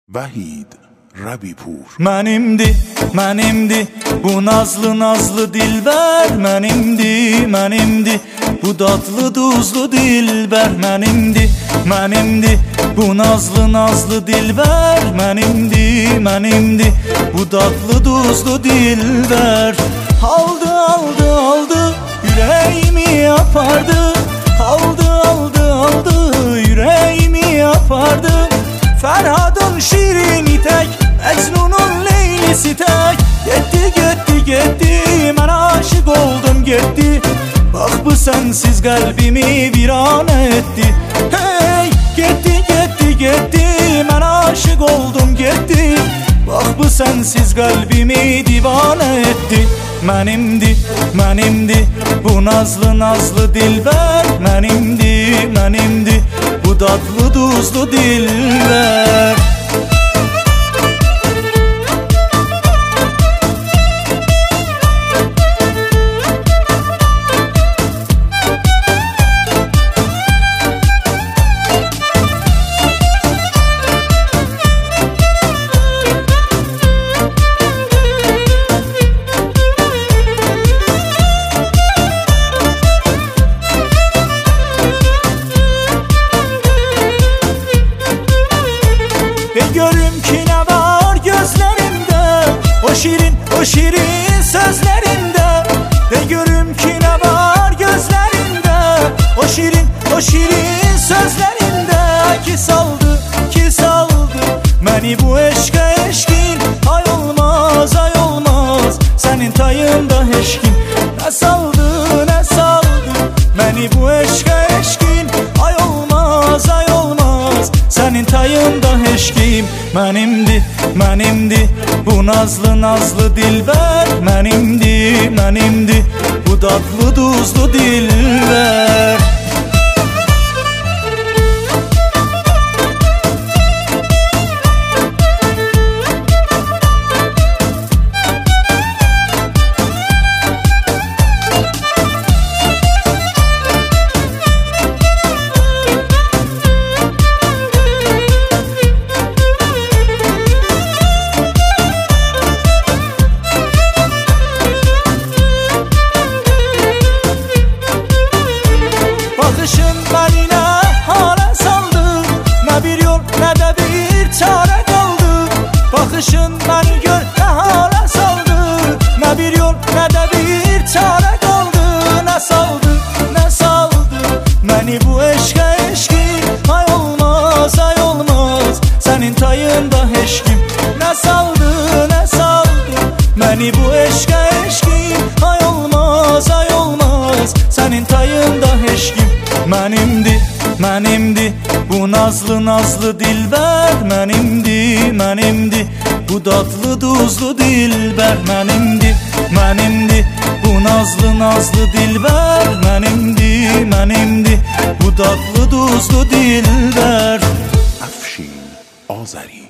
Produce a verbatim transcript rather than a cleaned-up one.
Vahid Rabipur. Mənimdi, mənimdi bu nazlı nazlı dilbər, mənimdi, mənimdi bu dadlı duzlu dilbər, mənimdi, mənimdi bu nazlı nazlı dilbər, mənimdi, mənimdi bu dadlı duzlu dilbər. Aldı, aldı, aldı, yüreğimi apardı, aldı, aldı, aldı, yüreğimi apardı. Ferhad'ın şirini tek, Mecnun'un Leylisi tek. Gitti, gitti, gitti, ben aşık oldum gitti. Bak bu sensiz kalbimi viran etti. Hey, gitti, gitti, gitti, ben aşık oldum gitti. Bak bu sensiz kalbimi divane etti. Mənimdi, mənimdi bu nazlı nazlı dilbər, mənimdi, mənimdi bu dadlı duzlu dilbər. Ve görüm ki ne var gözlerimde, o şirin, o şirin sözlerinde. Ve görüm ki ne var gözlerimde, o şirin, o şirin sözlerinde. Ki saldı, ki saldı beni bu eşke eşkin. Ay olmaz, ay olmaz senin tayında eşkin. Ne saldı, ne saldı beni bu eşke eşkin. Ay olmaz, ay olmaz senin tayında eşkim. Mənimdi, mənimdi bu nazlı nazlı dilbər, mənimdi, mənimdi bu dadlı duzlu dilbər. Bakışın beni ne hale saldı, ne bir yol ne de bir çare kaldı. Bakışın beni gör ne hale saldı, ne bir yol ne de bir çare kaldı. Ne saldı, ne saldı beni bu eşke eşkin. Ay olmaz, ay olmaz senin tayında eşkim. Ne saldı, ne saldı beni bu eşke eşkin. Ay olmaz, ay olmaz senin tayında eşkim. Mənimdi, mənimdi bu nazlı nazlı dilbər, mənimdi, mənimdi bu dadlı duzlu dilbər, mənimdi, mənimdi bu nazlı nazlı dilbər, mənimdi, mənimdi bu dadlı duzlu dilbər. Afshin Azari.